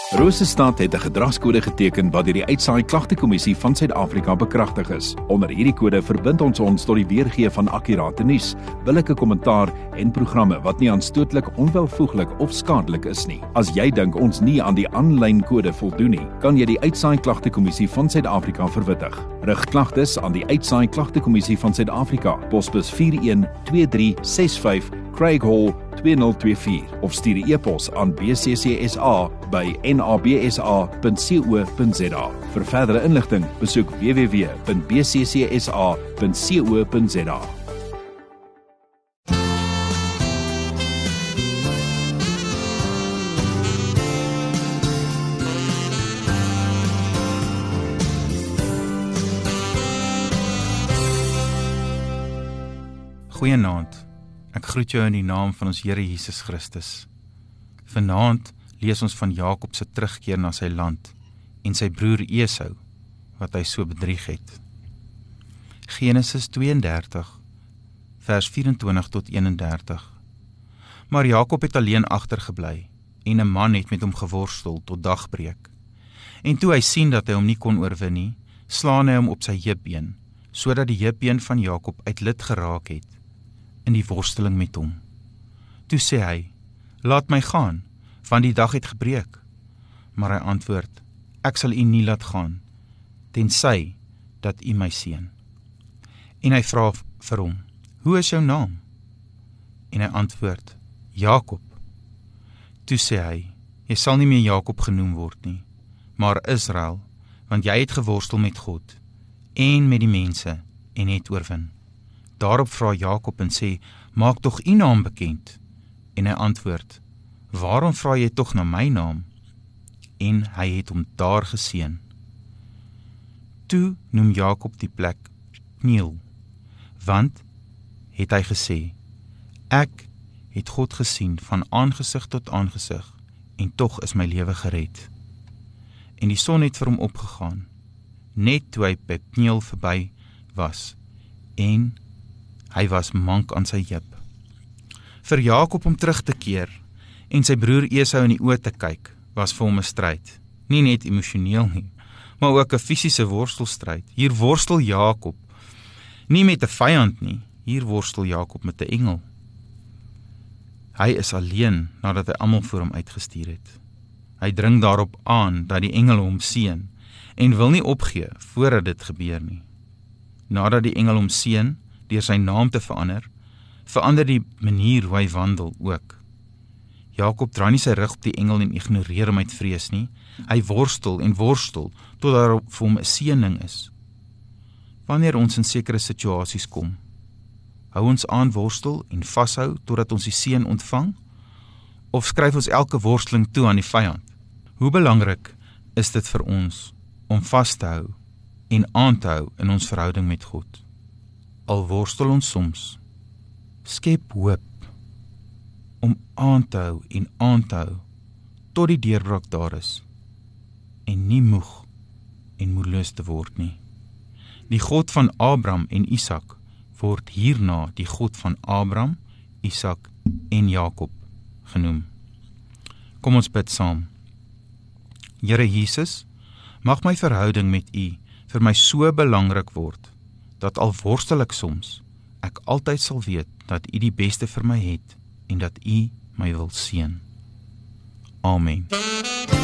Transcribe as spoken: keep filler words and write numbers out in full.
Rosestad het 'n gedragskode geteken wat deur die Uitsaai Klagtekommissie van Suid-Afrika bekragtig is. Onder hierdie kode verbind ons ons tot die weergee van akkurate nuus, billike kommentaar en programme wat nie aanstootlik, onwelvoeglik of skadelik is nie. As jy dink ons nie aan die aanlyn kode voldoen nie, kan jy die Uitsaai Klagtekommissie van Suid-Afrika verwittig. Rig klagtes aan die Uitsaai Klagtekommissie van Suid-Afrika, posbus vier een twee drie ses vyf, Craig Hall twee nul twee vier of stuur 'n e-pos aan b c c s a by n a b s a punt co punt z a. Vir verdere inligting, besoek w w w punt b c c s a punt co punt z a. Goeienaand. Ek groet jou in die naam van ons Here Jesus Christus. Vanaand lees ons van Jakob se terugkeer na sy land en sy broer Esau wat hy so bedrieg het. Genesis twee en dertig vers vyf en twintig tot een en dertig. Maar Jakob het alleen agtergebly en 'n man het met hom geworstel tot dagbreek. En toe hy sien dat hy hom nie kon oorwin nie, slaan hy hom op sy heupbeen, sodat die heupbeen van Jakob uit lid geraak het in die worsteling met hom. Toe sê hy, laat my gaan, want die dag het gebreek. Maar hy antwoord, ek sal u nie laat gaan, tensy dat u my seën. En hy vra vir hom, hoe is jou naam? En hy antwoord, Jakob. Toe sê hy, jy sal nie meer Jakob genoem word nie, maar Israel, want jy het geworstel met God, en met die mense, en het oorwin. Daarop vra Jakob en sê, maak tog u naam bekend. En hy antwoord, waarom vra jy tog na my naam? En hy het hom daar geseën. Toe noem Jakob die plek Pniel, want, het hy gesê, ek het God gesien van aangesig tot aangesig, en tog is my lewe gered. En die son het vir hom opgegaan, net toe hy by Pniel verby was, en hy was mank aan sy heup. Vir Jakob om terug te keer en sy broer Esau in die oë te kyk, was vir hom 'n stryd. Nie net emosioneel nie, maar ook 'n fisiese worstelstryd. Hier worstel Jakob nie met 'n vyand nie, hier worstel Jakob met 'n engel. Hy is alleen nadat hy almal voor hom uitgestuur het. Hy dring daarop aan dat die engele hom seën en wil nie opgee voordat dit gebeur nie. Nadat die engel hom seën deur sy naam te verander, verander die manier hoe hy wandel ook. Jakob draai nie sy rug op die engel en ignoreer hom uit vrees nie. Hy worstel en worstel, tot daar vir hom 'n seëning is. Wanneer ons in sekere situasies kom, hou ons aan worstel en vashou, totdat ons die seën ontvang, of skryf ons elke worsteling toe aan die vyand? Hoe belangrik is dit vir ons, om vas te hou, en aan te hou in ons verhouding met God? Al worstel ons soms, skep hoop, om aan te hou en aan te hou, tot die deurbraak daar is, en nie moeg en moedeloos te word nie. Die God van Abraham en Isak, word hierna die God van Abraham, Isak en Jakob genoem. Kom ons bid saam. Here Jesus, mag my verhouding met U vir my so belangrik word, dat al worstel ek soms, ek altyd sal weet dat U die beste vir my het en dat U my wil seën. Amen.